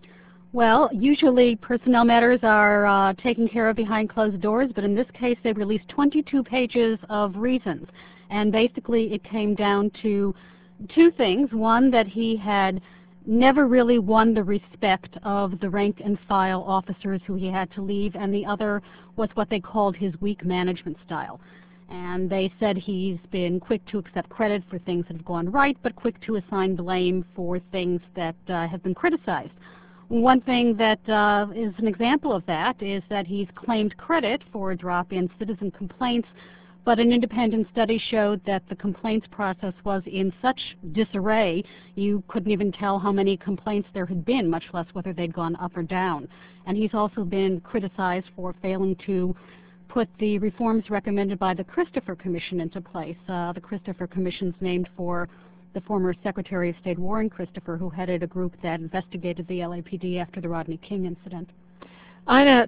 Well, usually personnel matters are taken care of behind closed doors, but in this case they released 22 pages of reasons. And basically it came down to two things. One, that he had never really won the respect of the rank and file officers who he had to leave, and the other was what they called his weak management style. And they said he's been quick to accept credit for things that have gone right, but quick to assign blame for things that have been criticized. One thing that is an example of that is that he's claimed credit for a drop in citizen complaints, but an independent study showed that the complaints process was in such disarray you couldn't even tell how many complaints there had been, much less whether they'd gone up or down. And he's also been criticized for failing to put the reforms recommended by the Christopher Commission into place. The Christopher Commission's named for the former Secretary of State Warren Christopher, who headed a group that investigated the LAPD after the Rodney King incident. Ina,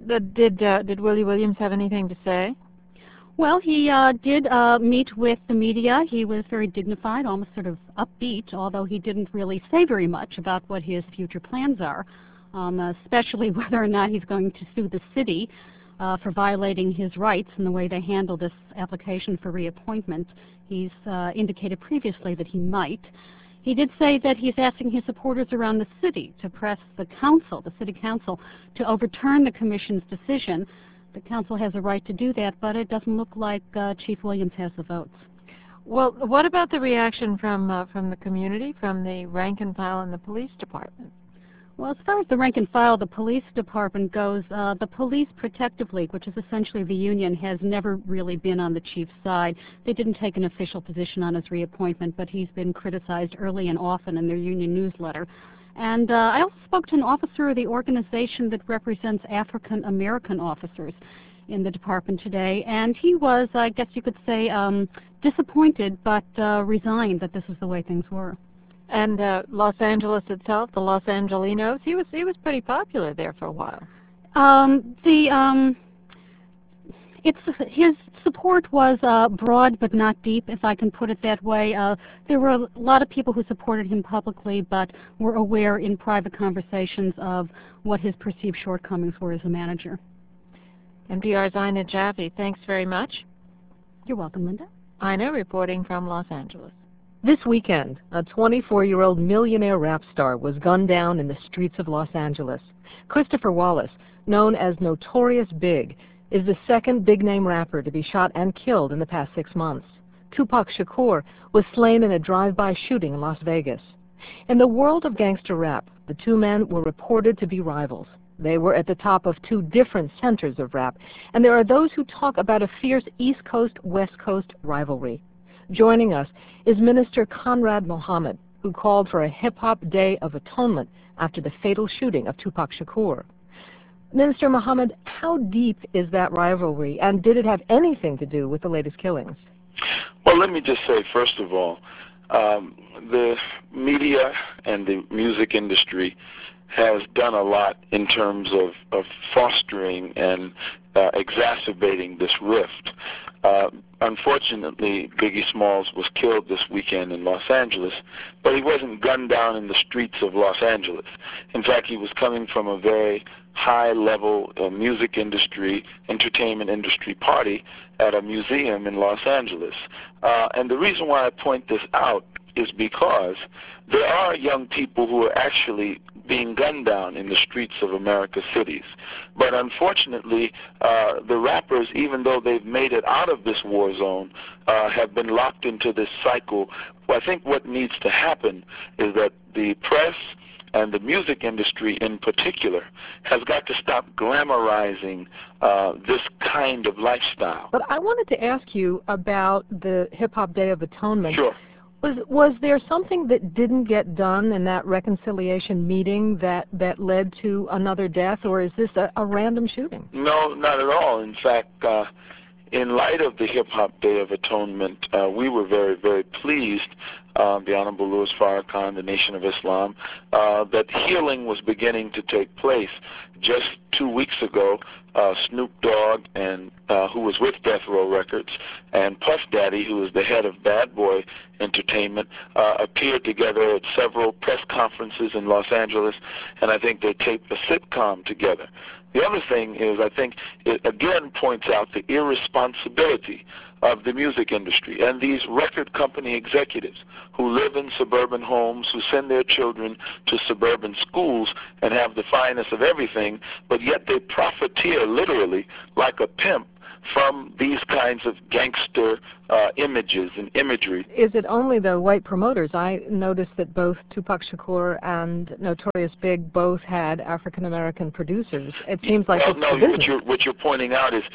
did Willie Williams have anything to say? Well, he did meet with the media. He was very dignified, almost sort of upbeat, although he didn't really say very much about what his future plans are, especially whether or not he's going to sue the city for violating his rights in the way they handle this application for reappointment. He's indicated previously that he might. He did say that he's asking his supporters around the city to press the council, the city council, to overturn the commission's decision. The council has a right to do that, but it doesn't look like Chief Williams has the votes. Well, what about the reaction from the community, from the rank and file in the police department? Well, as far as the rank and file, the police department goes, the Police Protective League, which is essentially the union, has never really been on the chief's side. They didn't take an official position on his reappointment, but he's been criticized early and often in their union newsletter. And I also spoke to an officer of the organization that represents African American officers in the department today, and he was, I guess you could say, disappointed but resigned that this is the way things were. And Los Angeles itself, the Los Angelinos, he was pretty popular there for a while. His support was broad but not deep, if I can put it that way. There were a lot of people who supported him publicly but were aware in private conversations of what his perceived shortcomings were as a manager. NPR's Ina Jaffe, thanks very much. You're welcome, Linda. Ina reporting from Los Angeles. This weekend, a 24-year-old millionaire rap star was gunned down in the streets of Los Angeles. Christopher Wallace, known as Notorious Big, is the second big-name rapper to be shot and killed in the past 6 months. Tupac Shakur was slain in a drive-by shooting in Las Vegas. In the world of gangster rap, the two men were reported to be rivals. They were at the top of two different centers of rap, and there are those who talk about a fierce East Coast-West Coast rivalry. Joining us is Minister Conrad Mohammed, who called for a hip-hop day of atonement after the fatal shooting of Tupac Shakur. Minister Mohammed, how deep is that rivalry, and did it have anything to do with the latest killings? Well, let me just say, first of all, the media and the music industry has done a lot in terms of fostering and exacerbating this rift. Unfortunately, Biggie Smalls was killed this weekend in Los Angeles, but he wasn't gunned down in the streets of Los Angeles. In fact, he was coming from a very high-level music industry, entertainment industry party at a museum in Los Angeles. And the reason why I point this out is because there are young people who are actually being gunned down in the streets of America's cities. But unfortunately, the rappers, even though they've made it out of this war zone, have been locked into this cycle. Well, I think what needs to happen is that the press and the music industry in particular has got to stop glamorizing this kind of lifestyle. But I wanted to ask you about the Hip Hop Day of Atonement. Sure. Was there something that didn't get done in that reconciliation meeting that led to another death, or is this a random shooting? No, not at all. In fact, in light of the Hip Hop Day of Atonement, we were very, very pleased, the Honorable Louis Farrakhan, the Nation of Islam, that healing was beginning to take place. Just 2 weeks ago, Snoop Dogg, and who was with Death Row Records, and Puff Daddy, who is the head of Bad Boy Entertainment, appeared together at several press conferences in Los Angeles, and I think they taped a sitcom together. The other thing is, I think it again points out the irresponsibility of the music industry and these record company executives who live in suburban homes, who send their children to suburban schools and have the finest of everything, but yet they profiteer literally like a pimp from these kinds of gangster images and imagery. Is it only the white promoters? I noticed that both Tupac Shakur and Notorious Big both had African-American producers. It seems like well, it's no, the business. what you're pointing out is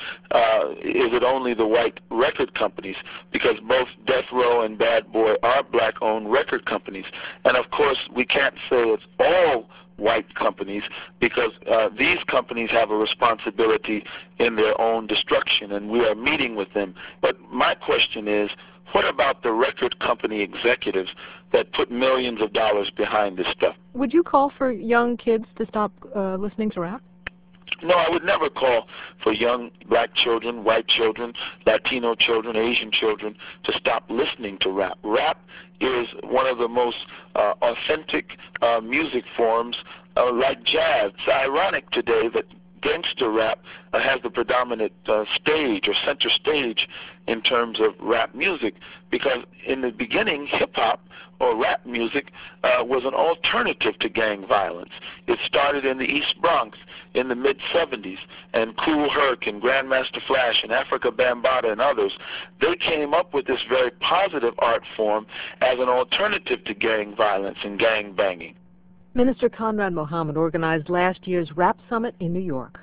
it only the white record companies? Because both Death Row and Bad Boy are black-owned record companies. And of course, we can't say it's all white companies, because these companies have a responsibility in their own destruction, and we are meeting with them. But my question is, what about the record company executives that put millions of dollars behind this stuff? Would you call for young kids to stop listening to rap? No, I would never call for young black children, white children, Latino children, Asian children to stop listening to rap. Rap is one of the most authentic music forms like jazz. It's ironic today that gangster rap has the predominant stage or center stage in terms of rap music, because in the beginning hip-hop or rap music was an alternative to gang violence. It started in the East Bronx in the mid-'70s, and Kool Herc and Grandmaster Flash and Africa Bambaataa and others, they came up with this very positive art form as an alternative to gang violence and gang banging. Minister Conrad Mohammed organized last year's Rap Summit in New York.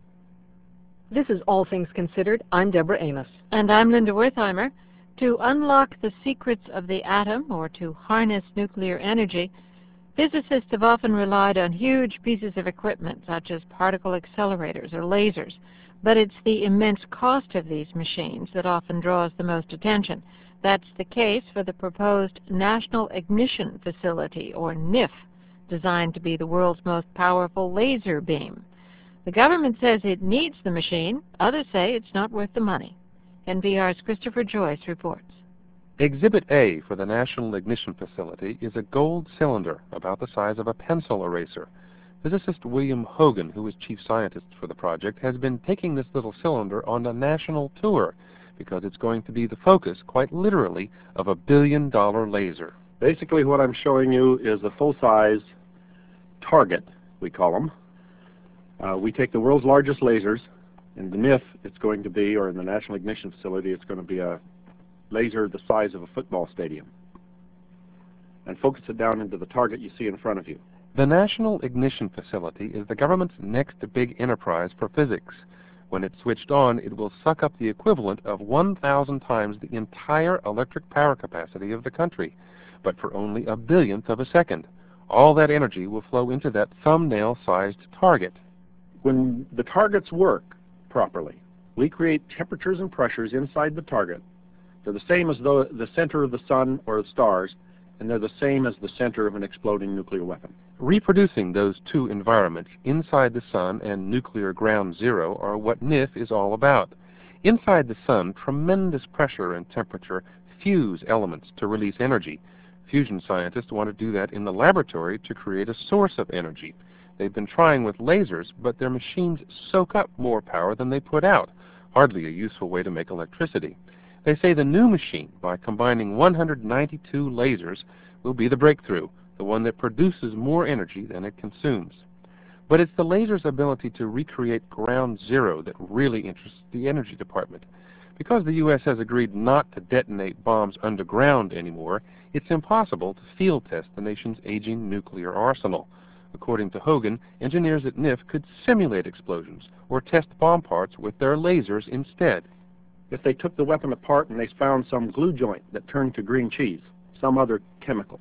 This is All Things Considered. I'm Deborah Amos. And I'm Linda Wertheimer. To unlock the secrets of the atom, or to harness nuclear energy, physicists have often relied on huge pieces of equipment, such as particle accelerators or lasers. But it's the immense cost of these machines that often draws the most attention. That's the case for the proposed National Ignition Facility, or NIF, designed to be the world's most powerful laser beam. The government says it needs the machine. Others say it's not worth the money. NPR's Christopher Joyce reports. Exhibit A for the National Ignition Facility is a gold cylinder about the size of a pencil eraser. Physicist William Hogan, who is chief scientist for the project, has been taking this little cylinder on a national tour because it's going to be the focus, quite literally, of $1 billion laser. Basically what I'm showing you is a full-size target, we call them. We take the world's largest lasers. In the NIF, it's going to be, or in the National Ignition Facility, it's going to be a laser the size of a football stadium, and focus it down into the target you see in front of you. The National Ignition Facility is the government's next big enterprise for physics. When it's switched on, it will suck up the equivalent of 1,000 times the entire electric power capacity of the country. but for only a billionth of a second. All that energy will flow into that thumbnail-sized target. When the targets work properly, we create temperatures and pressures inside the target. They're the same as the center of the sun or the stars, and they're the same as the center of an exploding nuclear weapon. Reproducing those two environments, inside the sun and nuclear ground zero, are what NIF is all about. Inside the sun, tremendous pressure and temperature fuse elements to release energy. Fusion scientists want to do that in the laboratory to create a source of energy. They've been trying with lasers, but their machines soak up more power than they put out. Hardly a useful way to make electricity. They say the new machine, by combining 192 lasers, will be the breakthrough, the one that produces more energy than it consumes. But it's the laser's ability to recreate ground zero that really interests the Energy Department. Because the U.S. has agreed not to detonate bombs underground anymore, it's impossible to field test the nation's aging nuclear arsenal. According to Hogan, engineers at NIF could simulate explosions or test bomb parts with their lasers instead. If they took the weapon apart and they found some glue joint that turned to green cheese, some other chemical,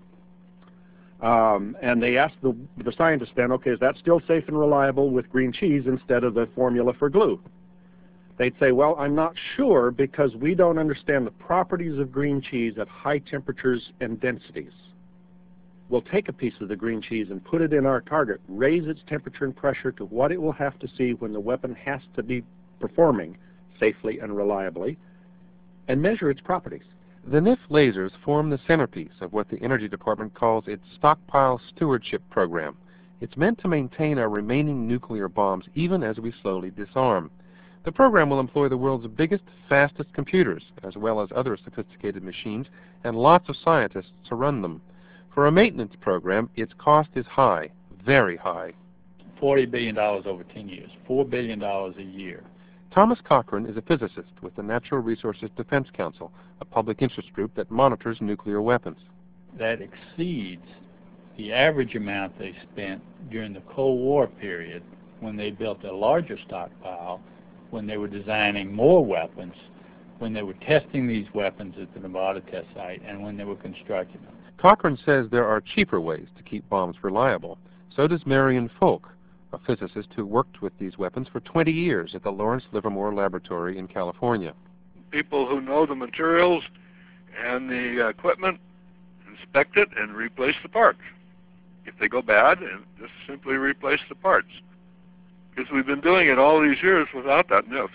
and they asked the scientists then, okay, is that still safe and reliable with green cheese instead of the formula for glue? They'd say, well, I'm not sure because we don't understand the properties of green cheese at high temperatures and densities. We'll take a piece of the green cheese and put it in our target, raise its temperature and pressure to what it will have to see when the weapon has to be performing safely and reliably, and measure its properties. The NIF lasers form the centerpiece of what the Energy Department calls its Stockpile Stewardship Program. It's meant to maintain our remaining nuclear bombs even as we slowly disarm. The program will employ the world's biggest, fastest computers, as well as other sophisticated machines, and lots of scientists to run them. For a maintenance program, its cost is high, very high. $40 billion over 10 years, $4 billion a year. Thomas Cochrane is a physicist with the Natural Resources Defense Council, a public interest group that monitors nuclear weapons. That exceeds the average amount they spent during the Cold War period when they built a larger stockpile, when they were designing more weapons, when they were testing these weapons at the Nevada test site, and when they were constructing them. Cochrane says there are cheaper ways to keep bombs reliable. So does Marion Folk, a physicist who worked with these weapons for 20 years at the Lawrence Livermore Laboratory in California. People who know the materials and the equipment inspect it and replace the parts. If they go bad, just simply replace the parts. Because we've been doing it all these years without that NIF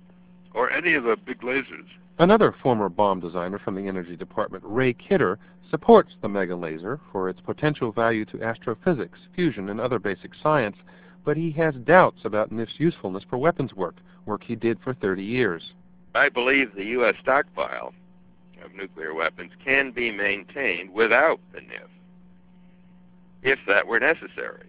or any of the big lasers. Another former bomb designer from the Energy Department, Ray Kidder, supports the mega laser for its potential value to astrophysics, fusion, and other basic science, but he has doubts about NIF's usefulness for weapons work he did for 30 years. I believe the U.S. stockpile of nuclear weapons can be maintained without the NIF, if that were necessary.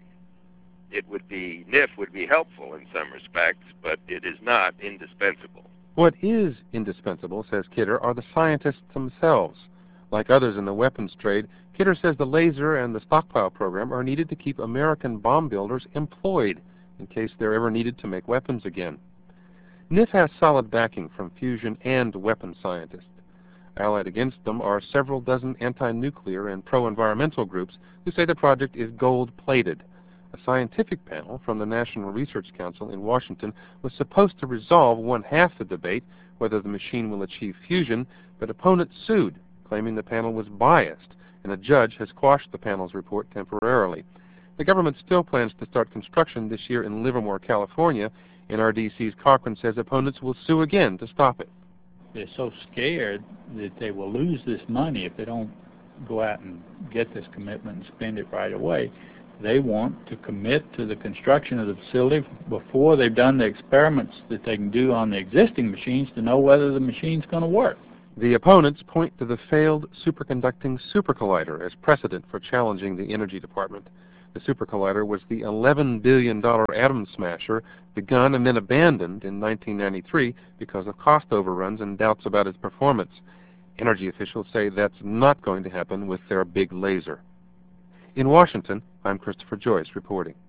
NIF would be helpful in some respects, but it is not indispensable. What is indispensable, says Kidder, are the scientists themselves. Like others in the weapons trade, Kidder says the laser and the stockpile program are needed to keep American bomb builders employed in case they're ever needed to make weapons again. NIF has solid backing from fusion and weapons scientists. Allied against them are several dozen anti-nuclear and pro-environmental groups who say the project is gold-plated. A scientific panel from the National Research Council in Washington was supposed to resolve one half the debate, whether the machine will achieve fusion, but opponents sued, claiming the panel was biased, and a judge has quashed the panel's report temporarily. The government still plans to start construction this year in Livermore, California. NRDC's Cochrane says opponents will sue again to stop it. They're so scared that they will lose this money if they don't go out and get this commitment and spend it right away. They want to commit to the construction of the facility before they've done the experiments that they can do on the existing machines to know whether the machine's going to work. The opponents point to the failed superconducting supercollider as precedent for challenging the Energy Department. The supercollider was the $11 billion atom smasher begun and then abandoned in 1993 because of cost overruns and doubts about its performance. Energy officials say that's not going to happen with their big laser. In Washington, I'm Christopher Joyce reporting.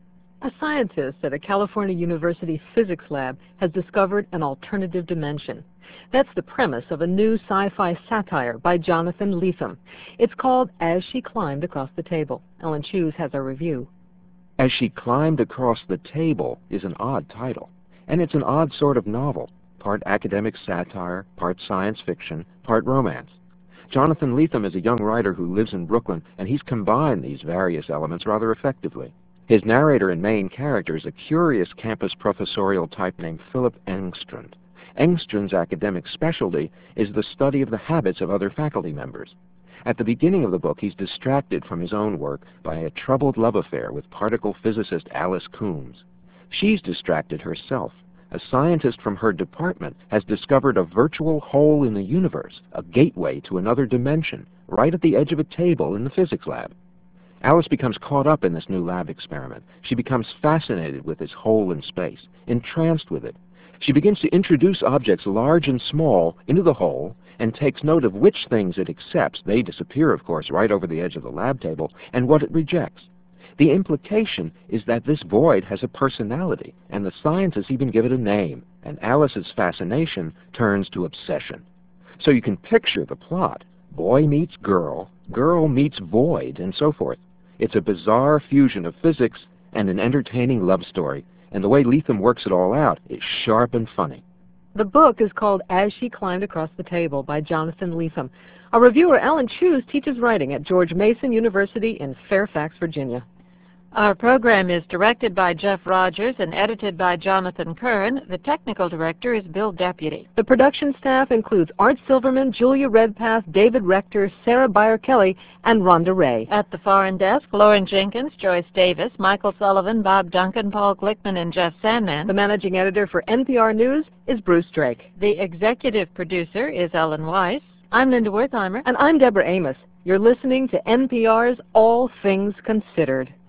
A scientist at a California University physics lab has discovered an alternative dimension. That's the premise of a new sci-fi satire by Jonathan Lethem. It's called As She Climbed Across the Table. Ellen Shoes has a review. As She Climbed Across the Table is an odd title, and it's an odd sort of novel, part academic satire, part science fiction, part romance. Jonathan Lethem is a young writer who lives in Brooklyn, and he's combined these various elements rather effectively. His narrator and main character is a curious campus professorial type named Philip Engstrand. Engstrand's academic specialty is the study of the habits of other faculty members. At the beginning of the book, he's distracted from his own work by a troubled love affair with particle physicist Alice Coombs. She's distracted herself. A scientist from her department has discovered a virtual hole in the universe, a gateway to another dimension, right at the edge of a table in the physics lab. Alice becomes caught up in this new lab experiment. She becomes fascinated with this hole in space, entranced with it. She begins to introduce objects large and small into the hole and takes note of which things it accepts. They disappear, of course, right over the edge of the lab table, and what it rejects. The implication is that this void has a personality, and the scientists even give it a name, and Alice's fascination turns to obsession. So you can picture the plot. Boy meets girl, girl meets void, and so forth. It's a bizarre fusion of physics and an entertaining love story, and the way Lethem works it all out is sharp and funny. The book is called As She Climbed Across the Table by Jonathan Lethem. Our reviewer, Ellen Shoes, teaches writing at George Mason University in Fairfax, Virginia. Our program is directed by Jeff Rogers and edited by Jonathan Kern. The technical director is Bill Deputy. The production staff includes Art Silverman, Julia Redpath, David Rector, Sarah Byer-Kelly, and Rhonda Ray. At the foreign desk, Lauren Jenkins, Joyce Davis, Michael Sullivan, Bob Duncan, Paul Glickman, and Jeff Sandman. The managing editor for NPR News is Bruce Drake. The executive producer is Ellen Weiss. I'm Linda Wertheimer. And I'm Deborah Amos. You're listening to NPR's All Things Considered.